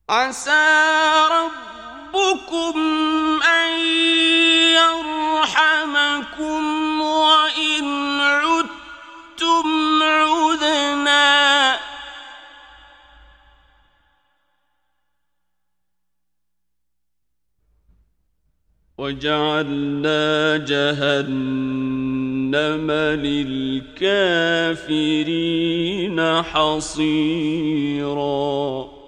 عسى ربكم أن يرحمكم وإن عدتم عدنا وجعلنا جهنم للكافرين حصيراً